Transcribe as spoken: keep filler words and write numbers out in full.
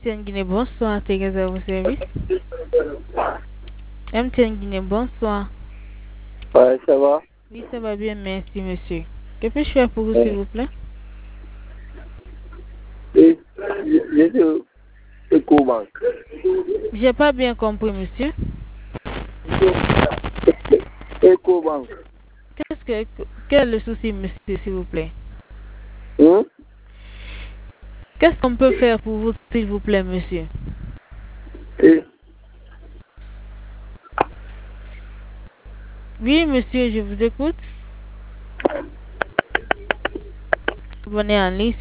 M T N Guinée, bonsoir, Thérèse à vos services. M T N Guinée, bonsoir. Ouais, ça va? Oui, ça va bien, merci, monsieur. Que puis-je faire pour vous, s'il Ouais. vous plaît? Et je suis EcoBank. J'ai pas bien compris, monsieur. EcoBank. Qu'est-ce que, quel est le souci, monsieur, s'il vous plaît? Hein? Qu'est-ce qu'on peut faire pour vous, s'il vous plaît, monsieur? Et, Oui, monsieur, je vous écoute. Abonnez en ligne.